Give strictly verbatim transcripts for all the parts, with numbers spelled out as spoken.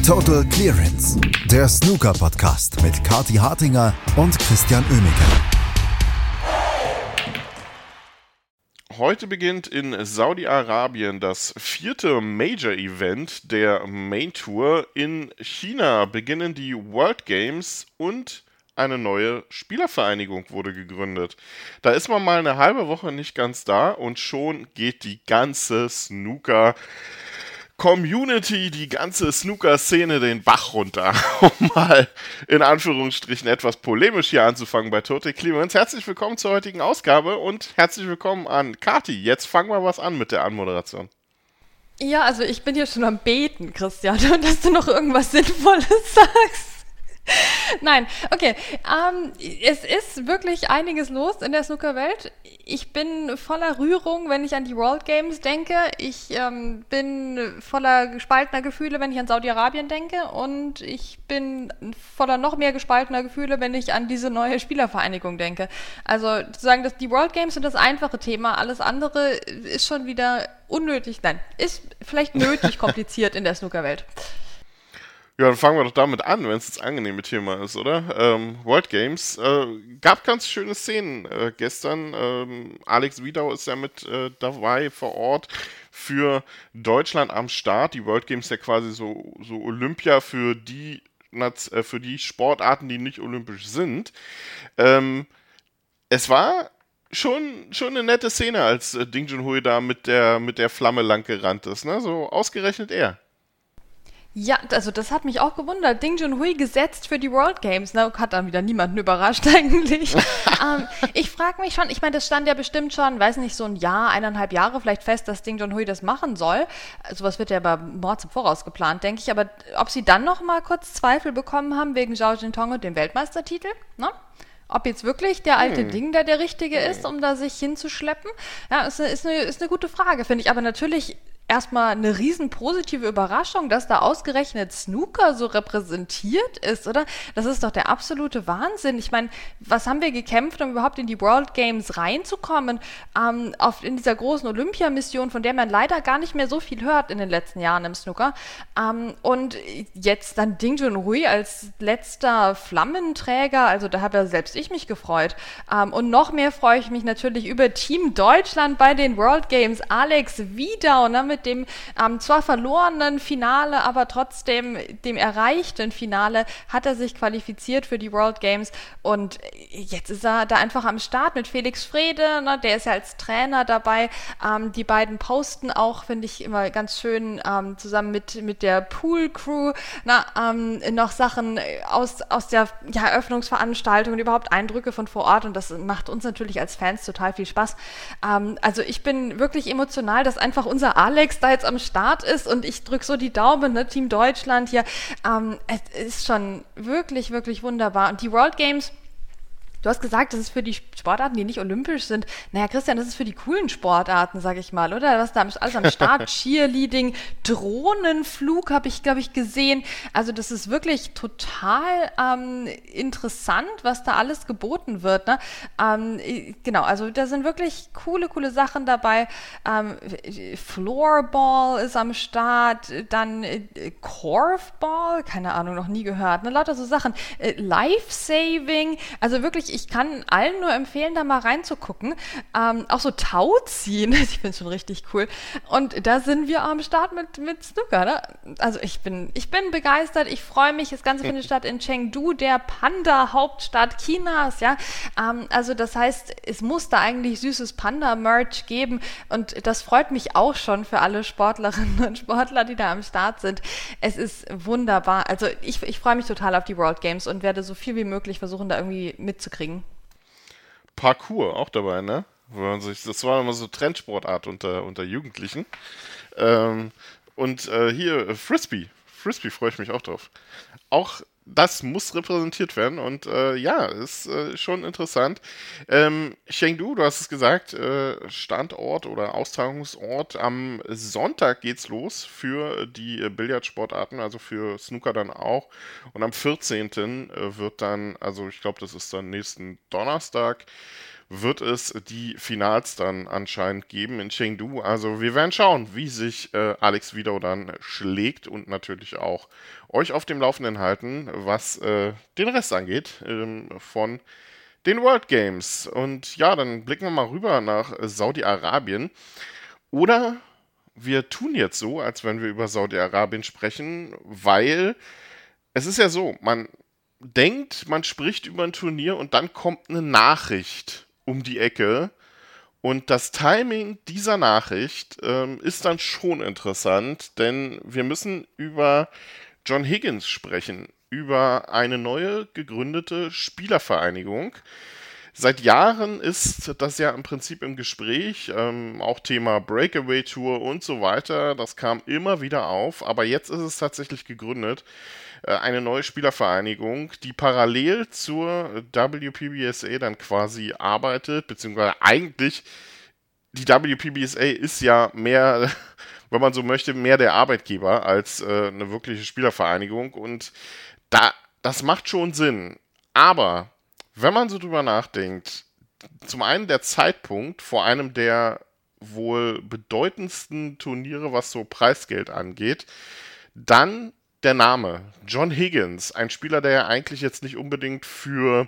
Total Clearance, der Snooker-Podcast mit Kathi Hartinger und Christian Oemeke. Heute beginnt in Saudi-Arabien das vierte Major-Event der Main Tour. In China beginnen die World Games und eine neue Spielervereinigung wurde gegründet. Da ist man mal eine halbe Woche nicht ganz da und schon geht die ganze Snooker Community, die ganze Snooker-Szene den Bach runter, um mal in Anführungsstrichen etwas polemisch hier anzufangen bei Total Clearance. Herzlich willkommen zur heutigen Ausgabe und herzlich willkommen an Kathi. Jetzt fangen wir was an mit der Anmoderation. Ja, also ich bin hier schon am Beten, Christian, dass du noch irgendwas Sinnvolles sagst. Nein, okay. Ähm, es ist wirklich einiges los in der Snooker-Welt. Ich bin voller Rührung, wenn ich an die World Games denke. Ich ähm, bin voller gespaltener Gefühle, wenn ich an Saudi-Arabien denke. Und ich bin voller noch mehr gespaltener Gefühle, wenn ich an diese neue Spielervereinigung denke. Also zu sagen, dass die World Games sind das einfache Thema. Alles andere ist schon wieder unnötig. Nein, ist vielleicht nötig kompliziert in der Snooker-Welt. Ja, dann fangen wir doch damit an, wenn es das angenehme Thema ist, oder? Ähm, World Games. Äh, gab ganz schöne Szenen äh, gestern. Ähm, Alex Wiedau ist ja mit äh, dabei vor Ort für Deutschland am Start. Die World Games ja quasi so, so Olympia für die, äh, für die Sportarten, die nicht olympisch sind. Ähm, es war schon, schon eine nette Szene, als äh, Ding Junhui da mit der, mit der Flamme lang gerannt ist, ne? So ausgerechnet er. Ja, also das hat mich auch gewundert. Ding Junhui gesetzt für die World Games. Ne? Hat dann wieder niemanden überrascht eigentlich. ähm, ich frage mich schon, ich meine, das stand ja bestimmt schon, weiß nicht, so ein Jahr, eineinhalb Jahre vielleicht fest, dass Ding Junhui das machen soll. Sowas wird ja aber Mords im Voraus geplant, denke ich. Aber ob sie dann noch mal kurz Zweifel bekommen haben wegen Zhao Jintong und dem Weltmeistertitel, ne? Ob jetzt wirklich der alte hm. Ding da der Richtige ist, um da sich hinzuschleppen, ja, ist eine, ist eine, ist eine gute Frage, finde ich. Aber natürlich erstmal eine riesen positive Überraschung, dass da ausgerechnet Snooker so repräsentiert ist, oder? Das ist doch der absolute Wahnsinn. Ich meine, was haben wir gekämpft, um überhaupt in die World Games reinzukommen, ähm, auf, in dieser großen Olympiamission, von der man leider gar nicht mehr so viel hört in den letzten Jahren im Snooker. Ähm, und jetzt dann Ding Junhui als letzter Flammenträger, also da habe ja selbst ich mich gefreut. Ähm, und noch mehr freue ich mich natürlich über Team Deutschland bei den World Games. Alex Wiedau, ne, mit dem ähm, zwar verlorenen Finale, aber trotzdem dem erreichten Finale hat er sich qualifiziert für die World Games und jetzt ist er da einfach am Start mit Felix Frede, ne, der ist ja als Trainer dabei. Ähm, die beiden posten auch, finde ich immer ganz schön, ähm, zusammen mit, mit der Pool-Crew na, ähm, noch Sachen aus, aus der ja, Eröffnungsveranstaltung und überhaupt Eindrücke von vor Ort und das macht uns natürlich als Fans total viel Spaß. Ähm, also ich bin wirklich emotional, dass einfach unser Alex da jetzt am Start ist und ich drücke so die Daumen, ne, Team Deutschland hier. Ähm, es ist schon wirklich, wirklich wunderbar. Und die World Games, du hast gesagt, das ist für die Sportarten, die nicht olympisch sind. Naja, Christian, das ist für die coolen Sportarten, sag ich mal, oder? Was da alles am Start, Cheerleading, Drohnenflug habe ich, glaube ich, gesehen. Also das ist wirklich total ähm, interessant, was da alles geboten wird. Ne? Ähm, genau, also da sind wirklich coole, coole Sachen dabei. Ähm, Floorball ist am Start, dann äh, Korfball, keine Ahnung, noch nie gehört. Ne? Lauter so Sachen. Äh, Life-Saving, also wirklich, ich kann allen nur empfehlen, da mal reinzugucken. Ähm, auch so Tauziehen, ich finde es schon richtig cool. Und da sind wir am Start mit, mit Snooker. Ne? Also ich bin, ich bin begeistert, ich freue mich. Das Ganze findet statt in Chengdu, der Panda-Hauptstadt Chinas. Ja? Ähm, also das heißt, es muss da eigentlich süßes Panda-Merch geben. Und das freut mich auch schon für alle Sportlerinnen und Sportler, die da am Start sind. Es ist wunderbar. Also ich, ich freue mich total auf die World Games und werde so viel wie möglich versuchen, da irgendwie mitzukriegen. Parkour auch dabei, ne? Das war immer so Trendsportart unter, unter Jugendlichen. Ähm, und äh, hier Frisbee. Frisbee freue ich mich auch drauf. Auch das muss repräsentiert werden und äh, ja, ist äh, schon interessant. Ähm, Chengdu, du hast es gesagt, äh, Standort oder Austragungsort. Am Sonntag geht's los für die äh, Billardsportarten, also für Snooker dann auch. Und am vierzehnten Äh, wird dann, also ich glaube, das ist dann nächsten Donnerstag, wird es die Finals dann anscheinend geben in Chengdu. Also wir werden schauen, wie sich äh, Alex Vidau dann schlägt und natürlich auch euch auf dem Laufenden halten, was äh, den Rest angeht ähm, von den World Games. Und ja, dann blicken wir mal rüber nach Saudi-Arabien. Oder wir tun jetzt so, als wenn wir über Saudi-Arabien sprechen, weil es ist ja so, man denkt, man spricht über ein Turnier und dann kommt eine Nachricht um die Ecke. Und das Timing dieser Nachricht ähm, ist dann schon interessant, denn wir müssen über John Higgins sprechen, über eine neue gegründete Spielervereinigung. Seit Jahren ist das ja im Prinzip im Gespräch, ähm, auch Thema Breakaway Tour und so weiter, das kam immer wieder auf, aber jetzt ist es tatsächlich gegründet, äh, eine neue Spielervereinigung, die parallel zur W P B S A dann quasi arbeitet, beziehungsweise eigentlich, die W P B S A ist ja mehr, wenn man so möchte, mehr der Arbeitgeber als äh, eine wirkliche Spielervereinigung und da, das macht schon Sinn, aber wenn man so drüber nachdenkt, zum einen der Zeitpunkt vor einem der wohl bedeutendsten Turniere, was so Preisgeld angeht, dann der Name John Higgins, ein Spieler, der ja eigentlich jetzt nicht unbedingt für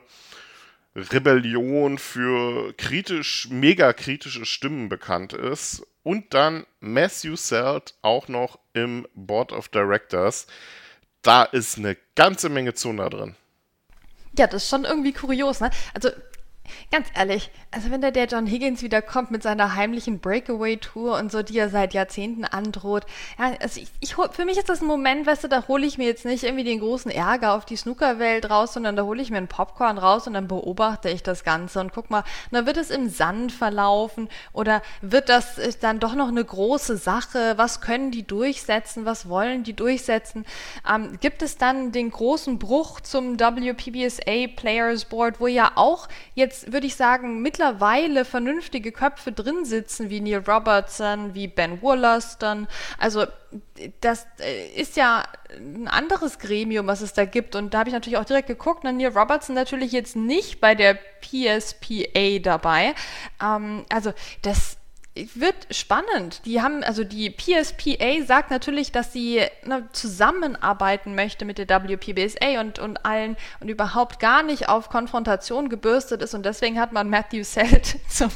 Rebellion, für kritisch, mega kritische Stimmen bekannt ist und dann Matthew Selt auch noch im Board of Directors, da ist eine ganze Menge Zunder drin. Ja, das ist schon irgendwie kurios, ne? Also, ganz ehrlich, also wenn da der John Higgins wieder kommt mit seiner heimlichen Breakaway-Tour und so, die er seit Jahrzehnten androht, ja, also ich, ich, für mich ist das ein Moment, weißt du, da hole ich mir jetzt nicht irgendwie den großen Ärger auf die Snookerwelt raus, sondern da hole ich mir einen Popcorn raus und dann beobachte ich das Ganze und guck mal, na, wird es im Sand verlaufen oder wird das dann doch noch eine große Sache? Was können die durchsetzen? Was wollen die durchsetzen? Ähm, gibt es dann den großen Bruch zum W P B S A Players Board, wo ja auch jetzt, würde ich sagen, mittlerweile vernünftige Köpfe drin sitzen, wie Neil Robertson, wie Ben Wollaston. Also das ist ja ein anderes Gremium, was es da gibt. Und da habe ich natürlich auch direkt geguckt. Na, Neil Robertson natürlich jetzt nicht bei der P S P A dabei. Ähm, also das wird spannend. Die haben, also die P S P A sagt natürlich, dass sie ne, zusammenarbeiten möchte mit der W P B S A und, und allen und überhaupt gar nicht auf Konfrontation gebürstet ist und deswegen hat man Matthew Selt zum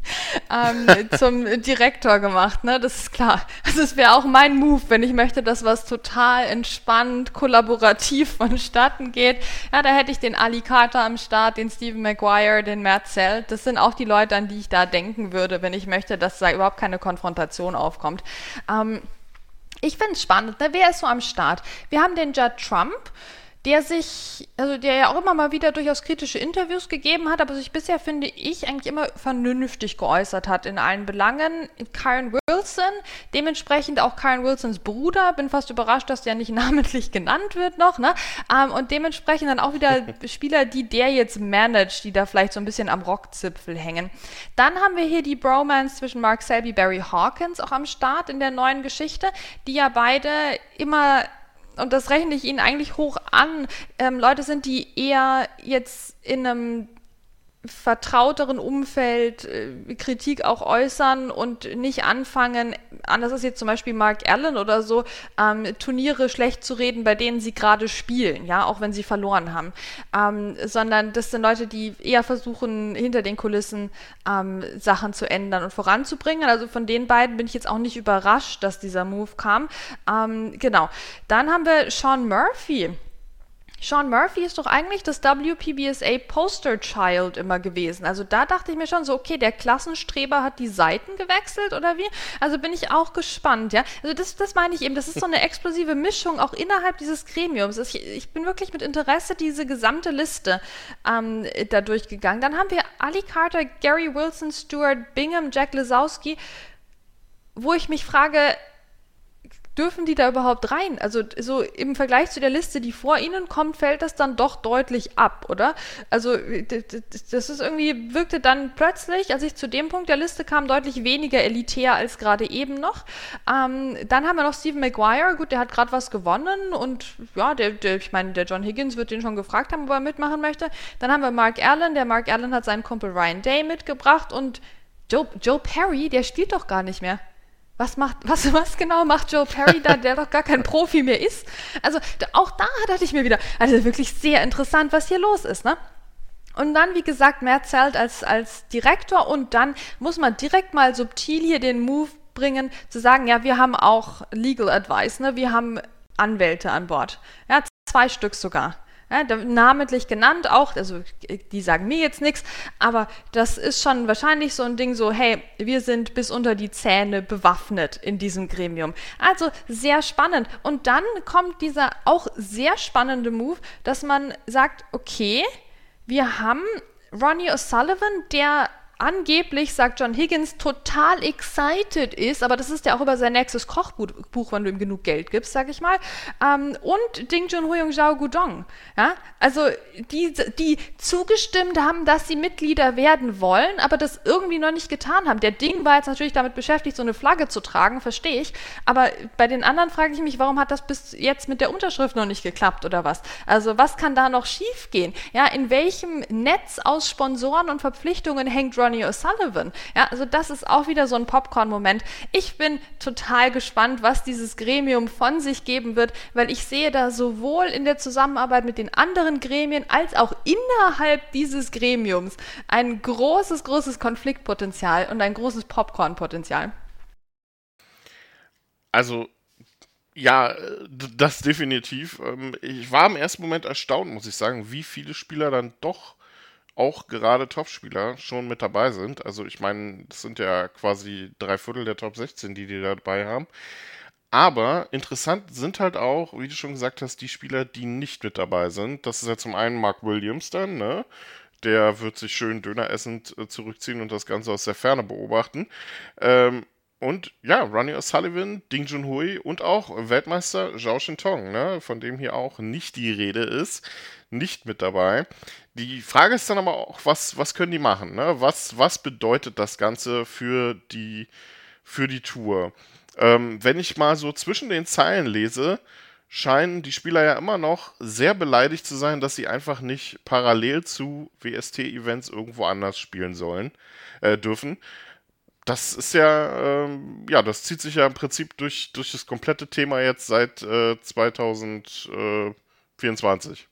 ähm, zum Direktor gemacht, ne? Das ist klar. Also es wäre auch mein Move, wenn ich möchte, dass was total entspannt, kollaborativ vonstatten geht. Ja, da hätte ich den Ali Carter am Start, den Stephen Maguire, den Matt Selt. Das sind auch die Leute, an die ich da denken würde, wenn ich möchte, dass da überhaupt keine Konfrontation aufkommt. Ähm, ich finde es spannend, ne? Wer ist so am Start? Wir haben den Judd Trump, der sich, also der ja auch immer mal wieder durchaus kritische Interviews gegeben hat, aber sich bisher, finde ich, eigentlich immer vernünftig geäußert hat in allen Belangen. Kyren Wilson, dementsprechend auch Kyren Wilsons Bruder, bin fast überrascht, dass der nicht namentlich genannt wird noch, ne? Ähm, und dementsprechend dann auch wieder Spieler, die der jetzt managt, die da vielleicht so ein bisschen am Rockzipfel hängen. Dann haben wir hier die Bromance zwischen Mark Selby, Barry Hawkins auch am Start in der neuen Geschichte, die ja beide immer, und das rechne ich Ihnen eigentlich hoch an, ähm, Leute sind, die eher jetzt in einem vertrauteren Umfeld äh, Kritik auch äußern und nicht anfangen, anders als jetzt zum Beispiel Mark Allen oder so, ähm, Turniere schlecht zu reden, bei denen sie gerade spielen, ja, auch wenn sie verloren haben, ähm, sondern das sind Leute, die eher versuchen, hinter den Kulissen ähm, Sachen zu ändern und voranzubringen. Also von den beiden bin ich jetzt auch nicht überrascht, dass dieser Move kam. Ähm, genau. Dann haben wir Sean Murphy. Sean Murphy ist doch eigentlich das W P B S A Poster Child immer gewesen. Also da dachte ich mir schon so, okay, der Klassenstreber hat die Seiten gewechselt oder wie? Also bin ich auch gespannt, ja. Also das, das meine ich eben, das ist so eine explosive Mischung auch innerhalb dieses Gremiums. Ich, ich bin wirklich mit Interesse diese gesamte Liste ähm, da durchgegangen. Dann haben wir Ali Carter, Gary Wilson, Stuart Bingham, Jack Lisowski, wo ich mich frage, dürfen die da überhaupt rein? Also so im Vergleich zu der Liste, die vor ihnen kommt, fällt das dann doch deutlich ab, oder? Also das ist irgendwie, wirkte dann plötzlich, als ich zu dem Punkt der Liste kam, deutlich weniger elitär als gerade eben noch. Ähm, dann haben wir noch Stephen Maguire, gut, der hat gerade was gewonnen und ja, der, der, ich meine, der John Higgins wird den schon gefragt haben, ob er mitmachen möchte. Dann haben wir Mark Allen, der Mark Allen hat seinen Kumpel Ryan Day mitgebracht und Joe, Joe Perry, der spielt doch gar nicht mehr. Was macht, was, was genau macht Joe Perry da, der doch gar kein Profi mehr ist? Also auch da dachte ich mir wieder, also wirklich sehr interessant, was hier los ist, ne? Und dann, wie gesagt, Matt Zelt als, als Direktor und dann muss man direkt mal subtil hier den Move bringen, zu sagen, ja, wir haben auch Legal Advice, ne? Wir haben Anwälte an Bord. Ja, zwei Stück sogar. Ja, namentlich genannt auch, also die sagen mir jetzt nichts, aber das ist schon wahrscheinlich so ein Ding so, hey, wir sind bis unter die Zähne bewaffnet in diesem Gremium. Also sehr spannend. Und dann kommt dieser auch sehr spannende Move, dass man sagt, okay, wir haben Ronnie O'Sullivan, der angeblich, sagt John Higgins, total excited ist, aber das ist ja auch über sein nächstes Kochbuch, wenn du ihm genug Geld gibst, sag ich mal, ähm, und Ding Junhui und Zhao Gudong. Ja? Also die, die zugestimmt haben, dass sie Mitglieder werden wollen, aber das irgendwie noch nicht getan haben. Der Ding war jetzt natürlich damit beschäftigt, so eine Flagge zu tragen, verstehe ich, aber bei den anderen frage ich mich, warum hat das bis jetzt mit der Unterschrift noch nicht geklappt oder was? Also was kann da noch schief gehen? Ja, in welchem Netz aus Sponsoren und Verpflichtungen hängt Ronnie O'Sullivan? Ja, also das ist auch wieder so ein Popcorn-Moment. Ich bin total gespannt, was dieses Gremium von sich geben wird, weil ich sehe da sowohl in der Zusammenarbeit mit den anderen Gremien als auch innerhalb dieses Gremiums ein großes, großes Konfliktpotenzial und ein großes Popcorn-Potenzial. Also, ja, das definitiv. Ich war im ersten Moment erstaunt, muss ich sagen, wie viele Spieler dann doch auch gerade Topspieler schon mit dabei sind. Also ich meine, das sind ja quasi drei Viertel der Top sechzehn, die die dabei haben. Aber interessant sind halt auch, wie du schon gesagt hast, die Spieler, die nicht mit dabei sind. Das ist ja zum einen Mark Williams dann, ne? Der wird sich schön Döner essend zurückziehen und das Ganze aus der Ferne beobachten. Ähm, und ja, Ronnie O'Sullivan, Ding Junhui und auch Weltmeister Zhao Shintong, ne? Von dem hier auch nicht die Rede ist, nicht mit dabei. Die Frage ist dann aber auch, was, was können die machen? Ne? Was, was bedeutet das Ganze für die, für die Tour? Ähm, wenn ich mal so zwischen den Zeilen lese, scheinen die Spieler ja immer noch sehr beleidigt zu sein, dass sie einfach nicht parallel zu W S T-Events irgendwo anders spielen sollen, äh, dürfen. Das ist ja, ähm, ja, das zieht sich ja im Prinzip durch, durch das komplette Thema jetzt seit äh, zwanzig vierundzwanzig.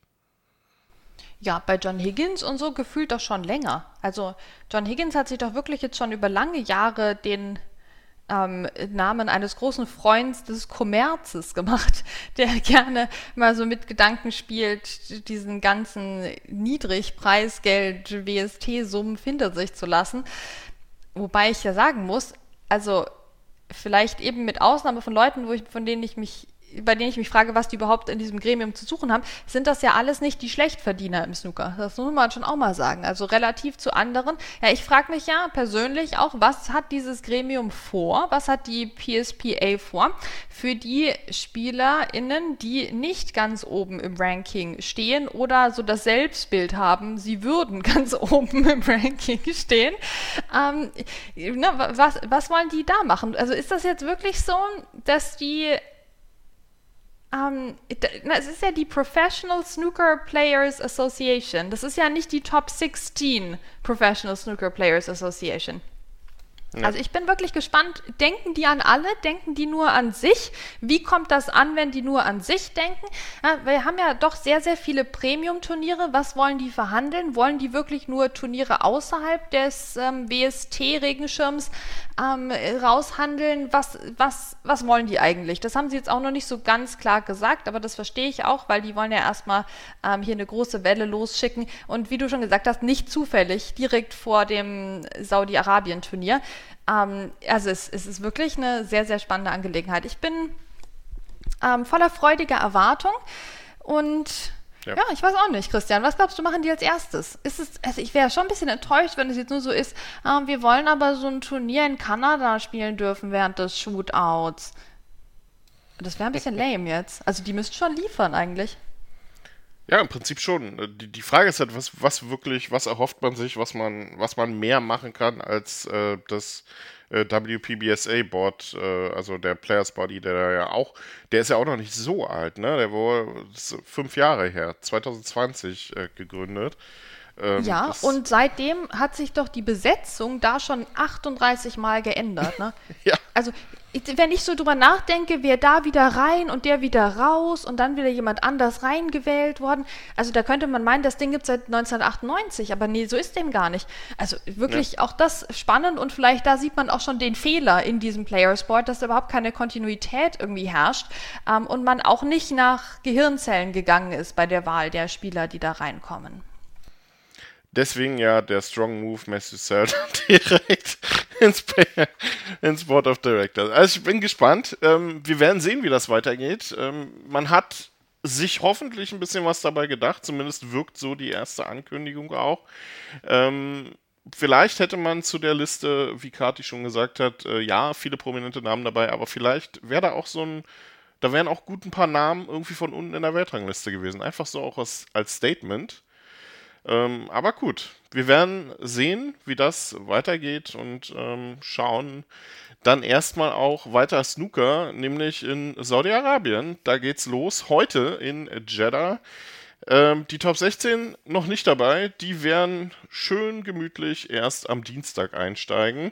Ja, bei John Higgins und so gefühlt doch schon länger. Also John Higgins hat sich doch wirklich jetzt schon über lange Jahre den ähm, Namen eines großen Freunds des Kommerzes gemacht, der gerne mal so mit Gedanken spielt, diesen ganzen Niedrigpreisgeld-W S T-Summen hinter sich zu lassen. Wobei ich ja sagen muss, also vielleicht eben mit Ausnahme von Leuten, wo ich, von denen ich mich bei denen ich mich frage, was die überhaupt in diesem Gremium zu suchen haben, sind das ja alles nicht die Schlechtverdiener im Snooker. Das muss man schon auch mal sagen. Also relativ zu anderen. Ja, ich frage mich ja persönlich auch, was hat dieses Gremium vor? Was hat die P S P A vor für die SpielerInnen, die nicht ganz oben im Ranking stehen oder so das Selbstbild haben, sie würden ganz oben im Ranking stehen? Ähm, ne, was, was wollen die da machen? Also ist das jetzt wirklich so, dass die Um, es ist ja die Professional Snooker Players Association. Das ist ja nicht die Top sechzehn Professional Snooker Players Association. Ja. Also ich bin wirklich gespannt, denken die an alle, denken die nur an sich? Wie kommt das an, wenn die nur an sich denken? Ja, wir haben ja doch sehr, sehr viele Premium-Turniere. Was wollen die verhandeln? Wollen die wirklich nur Turniere außerhalb des ähm, W S T-Regenschirms ähm, raushandeln? Was, was, was wollen die eigentlich? Das haben sie jetzt auch noch nicht so ganz klar gesagt, aber das verstehe ich auch, weil die wollen ja erstmal ähm, hier eine große Welle losschicken und wie du schon gesagt hast, nicht zufällig direkt vor dem Saudi-Arabien-Turnier. Ähm, also es, es ist wirklich eine sehr, sehr spannende Angelegenheit. Ich bin ähm, voller freudiger Erwartung und ja. ja, ich weiß auch nicht, Christian, was glaubst du, machen die als erstes? Ist es, also ich wäre schon ein bisschen enttäuscht, wenn es jetzt nur so ist, äh, wir wollen aber so ein Turnier in Kanada spielen dürfen während des Shootouts. Das wäre ein bisschen lame jetzt. Also die müssten schon liefern eigentlich. Ja, im Prinzip schon. Die, die Frage ist halt, was, was wirklich, was erhofft man sich, was man, was man mehr machen kann als äh, das äh, W P B S A-Board, äh, also der Players Body, der ja auch, der ist ja auch noch nicht so alt, ne? Der war fünf Jahre her, zwanzig zwanzig äh, gegründet. Ähm, ja, und seitdem hat sich doch die Besetzung da schon achtunddreißig Mal geändert, ne? Ja. Also, wenn ich so drüber nachdenke, wer da wieder rein und der wieder raus und dann wieder jemand anders reingewählt worden, also da könnte man meinen, das Ding gibt es seit neunzehnhundertachtundneunzig, aber nee, so ist dem gar nicht. Also wirklich ja. Auch das spannend und vielleicht da sieht man auch schon den Fehler in diesem Playersport, dass da überhaupt keine Kontinuität irgendwie herrscht ähm, und man auch nicht nach Gehirnzellen gegangen ist bei der Wahl der Spieler, die da reinkommen. Deswegen ja der Strong Move Matthew Selden direkt ins, ins Board of Directors. Also ich bin gespannt. Ähm, wir werden sehen, wie das weitergeht. Ähm, man hat sich hoffentlich ein bisschen was dabei gedacht. Zumindest wirkt so die erste Ankündigung auch. Ähm, vielleicht hätte man zu der Liste, wie Kati schon gesagt hat, äh, ja, viele prominente Namen dabei, aber vielleicht wäre da auch so ein, da wären auch gut ein paar Namen irgendwie von unten in der Weltrangliste gewesen. Einfach so auch als, als Statement. Ähm, aber gut, wir werden sehen, wie das weitergeht und ähm, schauen dann erstmal auch weiter Snooker, nämlich in Saudi-Arabien. Da geht's los, heute in Jeddah. Ähm, die Top sechzehn noch nicht dabei, die werden schön gemütlich erst am Dienstag einsteigen.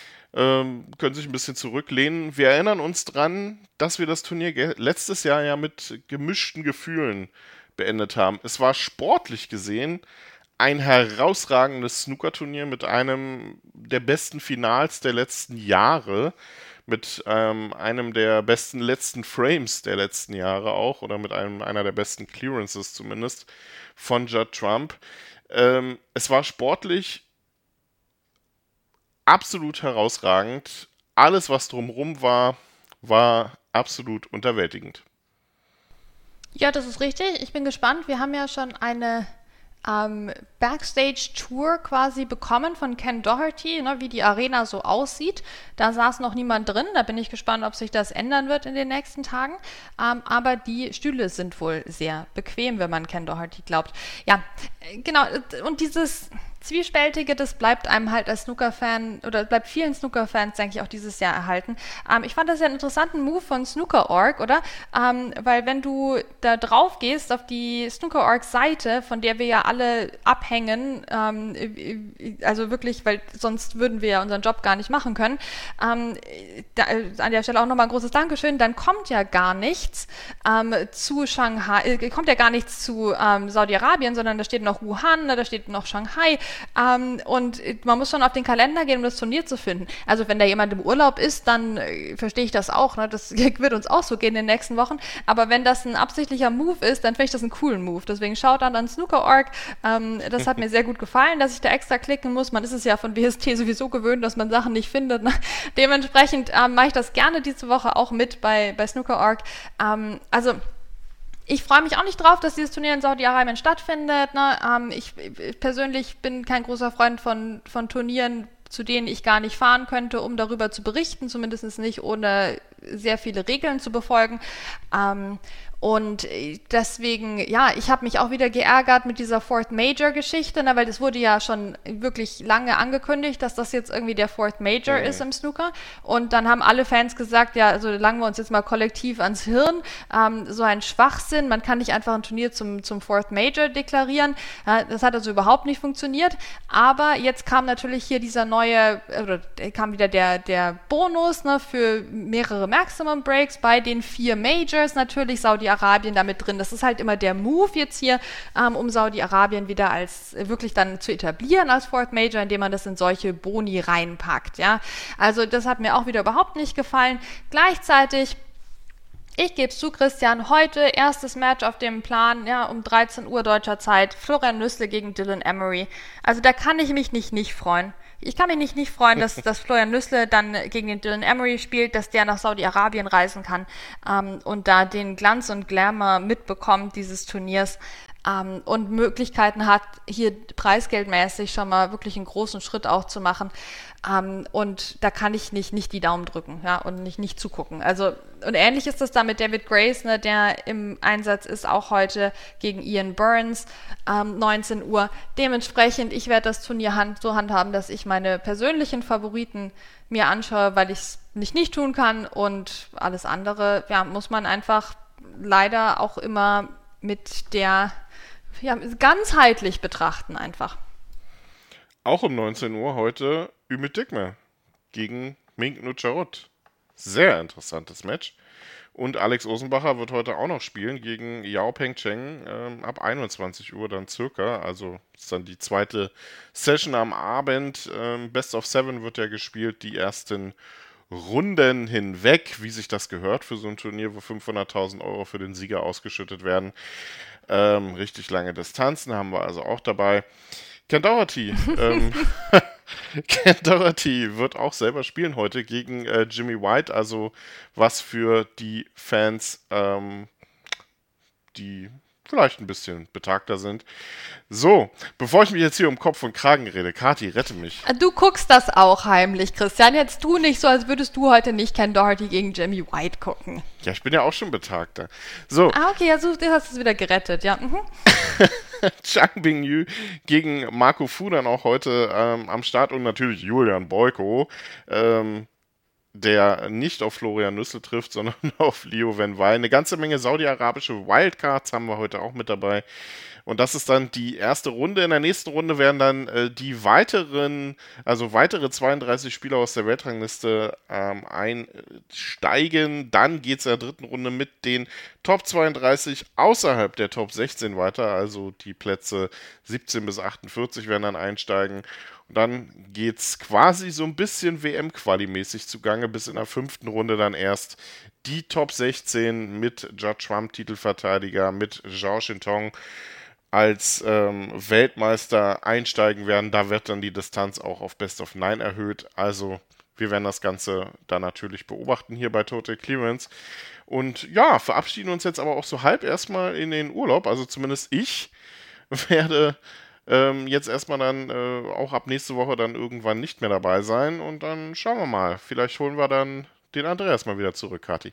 Ähm, können sich ein bisschen zurücklehnen. Wir erinnern uns dran, dass wir das Turnier ge- letztes Jahr ja mit gemischten Gefühlen beendet haben. Es war sportlich gesehen ein herausragendes Snookerturnier mit einem der besten Finals der letzten Jahre, mit ähm, einem der besten letzten Frames der letzten Jahre auch, oder mit einem einer der besten Clearances zumindest von Judd Trump. Ähm, es war sportlich absolut herausragend. Alles, was drumherum war, war absolut unterwältigend. Ja, das ist richtig. Ich bin gespannt. Wir haben ja schon eine ähm, Backstage-Tour quasi bekommen von Ken Doherty, ne, wie die Arena so aussieht. Da saß noch niemand drin. Da bin ich gespannt, ob sich das ändern wird in den nächsten Tagen. Ähm, aber die Stühle sind wohl sehr bequem, wenn man Ken Doherty glaubt. Ja, genau. Und dieses Zwiespältige, das bleibt einem halt als Snooker-Fan oder bleibt vielen Snooker-Fans, denke ich, auch dieses Jahr erhalten. Ähm, ich fand das ja einen interessanten Move von Snooker Punkt org, oder? Ähm, weil wenn du da drauf gehst auf die Snooker Punkt org-Seite, von der wir ja alle abhängen, ähm, also wirklich, weil sonst würden wir ja unseren Job gar nicht machen können, ähm, da, an der Stelle auch nochmal ein großes Dankeschön, dann kommt ja gar nichts ähm, zu Shanghai, äh, kommt ja gar nichts zu ähm, Saudi-Arabien, sondern da steht noch Wuhan, da steht noch Shanghai. Ähm, und man muss schon auf den Kalender gehen, um das Turnier zu finden. Also wenn da jemand im Urlaub ist, dann äh, verstehe ich das auch. Ne? Das wird uns auch so gehen in den nächsten Wochen. Aber wenn das ein absichtlicher Move ist, dann finde ich das einen coolen Move. Deswegen schaut dann an Snooker Punkt org. Ähm, das hat mir sehr gut gefallen, dass ich da extra klicken muss. Man ist es ja von W S T sowieso gewöhnt, dass man Sachen nicht findet. Ne? Dementsprechend ähm, mache ich das gerne diese Woche auch mit bei, bei Snooker Punkt org. Ähm, also Ich freue mich auch nicht drauf, dass dieses Turnier in Saudi-Arabien stattfindet. Ne? Ähm, ich, ich persönlich bin kein großer Freund von, von Turnieren, zu denen ich gar nicht fahren könnte, um darüber zu berichten, zumindest nicht ohne sehr viele Regeln zu befolgen. Ähm, und deswegen, ja, ich habe mich auch wieder geärgert mit dieser Fourth Major Geschichte, ne, weil das wurde ja schon wirklich lange angekündigt, dass das jetzt irgendwie der Fourth Major mhm. ist im Snooker. Und dann haben alle Fans gesagt, ja, also langen wir uns jetzt mal kollektiv ans Hirn. Ähm, so ein Schwachsinn, man kann nicht einfach ein Turnier zum, zum Fourth Major deklarieren. Ja, das hat also überhaupt nicht funktioniert. Aber jetzt kam natürlich hier dieser neue, oder kam wieder der, der Bonus, ne, für mehrere Maximum Breaks bei den vier Majors, natürlich Saudi Saudi-Arabien damit drin. Das ist halt immer der Move jetzt hier, ähm, um Saudi-Arabien wieder als äh, wirklich dann zu etablieren als Fourth Major, indem man das in solche Boni reinpackt. Ja, also das hat mir auch wieder überhaupt nicht gefallen. Gleichzeitig, ich gebe es zu, Christian, heute erstes Match auf dem Plan, ja, um dreizehn Uhr deutscher Zeit, Florian Nüssle gegen Dylan Emery. Also da kann ich mich nicht nicht freuen. Ich kann mich nicht nicht freuen, dass, dass Florian Nüssle dann gegen den Dylan Emery spielt, dass der nach Saudi-Arabien reisen kann ähm, und da den Glanz und Glamour mitbekommt dieses Turniers. ähm, und Möglichkeiten hat, hier preisgeldmäßig schon mal wirklich einen großen Schritt auch zu machen. Ähm, und da kann ich nicht, nicht die Daumen drücken, ja, und nicht, nicht zugucken. Also, und ähnlich ist das da mit David Grace, ne, der im Einsatz ist, auch heute gegen Ian Burns, ähm, neunzehn Uhr. Dementsprechend, ich werde das Turnier hand, so handhaben, dass ich meine persönlichen Favoriten mir anschaue, weil ich es nicht nicht tun kann, und alles andere, ja, muss man einfach leider auch immer mit der, ja, ganzheitlich betrachten einfach. Auch um neunzehn Uhr heute Ümit Dikme gegen Mink Nucharut. Sehr interessantes Match. Und Alex Osenbacher wird heute auch noch spielen gegen Yao Peng Cheng ähm, ab einundzwanzig Uhr dann circa. Also ist dann die zweite Session am Abend. Ähm, Best of Seven wird ja gespielt, die ersten Runden hinweg, wie sich das gehört für so ein Turnier, wo fünfhunderttausend Euro für den Sieger ausgeschüttet werden. Ähm, richtig lange Distanzen haben wir also auch dabei. Ken Doherty, ähm, Ken Doherty wird auch selber spielen heute gegen äh, Jimmy White, also was für die Fans, ähm, die vielleicht ein bisschen betagter sind. So, bevor ich mich jetzt hier um Kopf und Kragen rede, Kathi, rette mich. Du guckst das auch heimlich, Christian. Jetzt tu nicht so, als würdest du heute nicht Ken Doherty gegen Jimmy White gucken. Ja, ich bin ja auch schon betagter. So. Ah, okay, also du hast es wieder gerettet, ja. Mhm. Zhang Bingyu gegen Marco Fu dann auch heute ähm, am Start, und natürlich Julian Boyko, ähm, der nicht auf Florian Nüssel trifft, sondern auf Liu Wenwei. Eine ganze Menge saudi-arabische Wildcards haben wir heute auch mit dabei. Und das ist dann die erste Runde. In der nächsten Runde werden dann äh, die weiteren, also weitere zweiunddreißig Spieler aus der Weltrangliste ähm, einsteigen. Dann geht es in der dritten Runde mit den Top zweiunddreißig außerhalb der Top sechzehn weiter. Also die Plätze siebzehn bis achtundvierzig werden dann einsteigen. Und dann geht es quasi so ein bisschen W M-Quali-mäßig zugange, bis in der fünften Runde dann erst die Top sechzehn mit Judd Trump, Titelverteidiger, mit Zhao Shintong als ähm, Weltmeister einsteigen werden. Da wird dann die Distanz auch auf Best of Nine erhöht. Also wir werden das Ganze dann natürlich beobachten hier bei Total Clearance. Und ja, verabschieden uns jetzt aber auch so halb erstmal in den Urlaub. Also zumindest ich werde ähm, jetzt erstmal dann äh, auch ab nächste Woche dann irgendwann nicht mehr dabei sein. Und dann schauen wir mal. Vielleicht holen wir dann den Andreas mal wieder zurück, Kathi.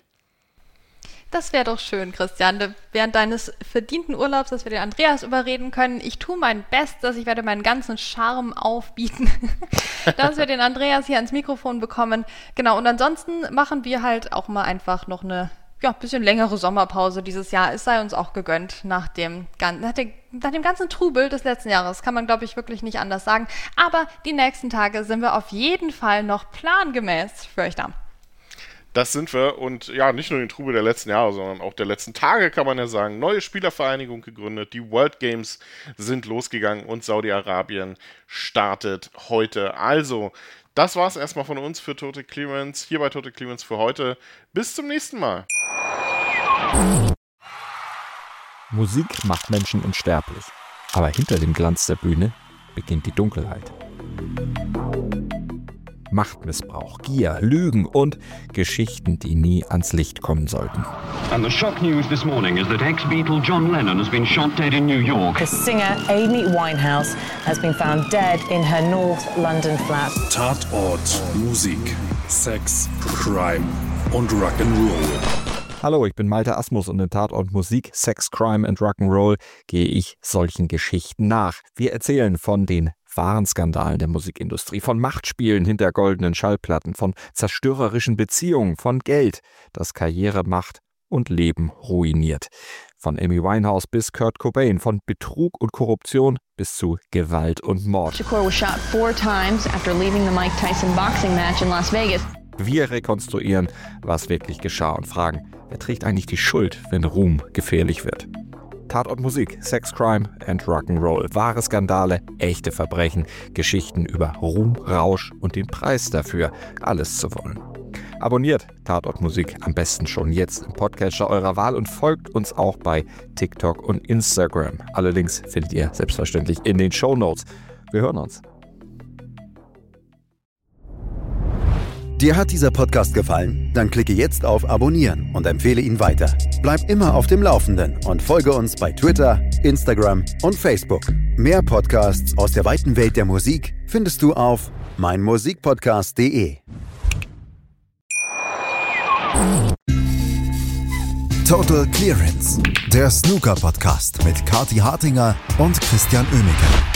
Das wäre doch schön, Christian, während deines verdienten Urlaubs, dass wir den Andreas überreden können. Ich tue mein Bestes, ich werde meinen ganzen Charme aufbieten, dass wir den Andreas hier ans Mikrofon bekommen. Genau, und ansonsten machen wir halt auch mal einfach noch eine ja, bisschen längere Sommerpause dieses Jahr. Es sei uns auch gegönnt nach dem, nach, dem, nach dem ganzen Trubel des letzten Jahres. Kann man, glaube ich, wirklich nicht anders sagen. Aber die nächsten Tage sind wir auf jeden Fall noch plangemäß für euch da. Das sind wir, und ja, nicht nur den Trubel der letzten Jahre, sondern auch der letzten Tage, kann man ja sagen. Neue Spielervereinigung gegründet, die World Games sind losgegangen und Saudi-Arabien startet heute. Also, das war's erstmal von uns für Total Clearance, hier bei Total Clearance für heute. Bis zum nächsten Mal. Musik macht Menschen unsterblich, aber hinter dem Glanz der Bühne beginnt die Dunkelheit. Machtmissbrauch, Gier, Lügen und Geschichten, die nie ans Licht kommen sollten. And the shock news this morning is that ex-Beatle John Lennon has been shot dead in New York. The singer Amy Winehouse has been found dead in her North London flat. Tatort, Musik, Sex, Crime und Rock'n'Roll. Hallo, ich bin Malte Asmus und in Tatort Musik, Sex, Crime and Rock'n'Roll gehe ich solchen Geschichten nach. Wir erzählen von den wahren Skandalen der Musikindustrie, von Machtspielen hinter goldenen Schallplatten, von zerstörerischen Beziehungen, von Geld, das Karriere macht und Leben ruiniert. Von Amy Winehouse bis Kurt Cobain, von Betrug und Korruption bis zu Gewalt und Mord. Shakur was shot four times after leaving the Mike Tyson boxing match in Las Vegas. Wir rekonstruieren, was wirklich geschah und fragen, wer trägt eigentlich die Schuld, wenn Ruhm gefährlich wird? Tatort Musik, Sex, Crime and Rock'n'Roll. Wahre Skandale, echte Verbrechen, Geschichten über Ruhm, Rausch und den Preis dafür, alles zu wollen. Abonniert Tatort Musik am besten schon jetzt im Podcatcher eurer Wahl und folgt uns auch bei TikTok und Instagram. Alle Links findet ihr selbstverständlich in den Shownotes. Wir hören uns. Dir hat dieser Podcast gefallen? Dann klicke jetzt auf Abonnieren und empfehle ihn weiter. Bleib immer auf dem Laufenden und folge uns bei Twitter, Instagram und Facebook. Mehr Podcasts aus der weiten Welt der Musik findest du auf meinmusikpodcast punkt de. Total Clearance, der Snooker-Podcast mit Kathi Hartinger und Christian Oemeke.